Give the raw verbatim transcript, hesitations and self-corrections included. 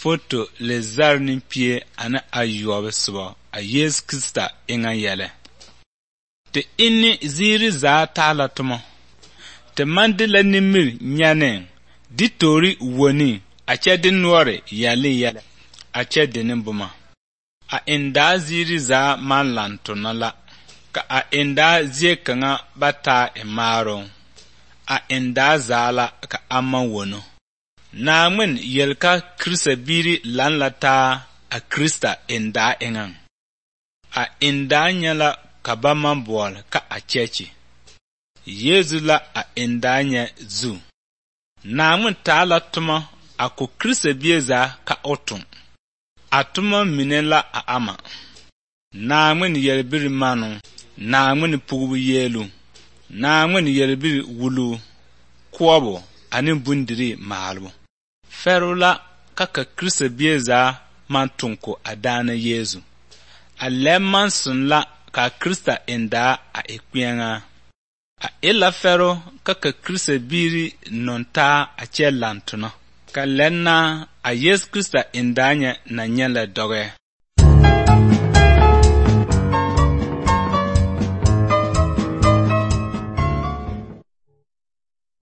foto le zarni pie ana ayobe suba a Yesu Krista inga yele. Te inni ziri za tala tumo. Te mandila nimir nyane di tori woni ache din nuore yale yale ache dinin buma. A inda ziri za man lantunala ka a inda zie kanga bata imaro. A inda zala ka amma wono. Na min yelka Krista biri lanlata a Krista inda ingan. A inda nyala ka ba man bol ka a chechi. Yezu la a inda nya zu. Na min tala tuma a ku Krista bieza ka otun. A tuma minela a ama. Na min yelbiri manu. Na min pugu yelu. Na min yelbiri wulu. Kwabo anin bundiri mahalbu. Ferula kaka Krista bieza man tunko adana Yezu. A lemman sun la ka Krista inda a ekwianga. A ila fero kaka Krista biri nonta a che lantuna. Ka lenna a Yesu Krista indanya na nyela doge.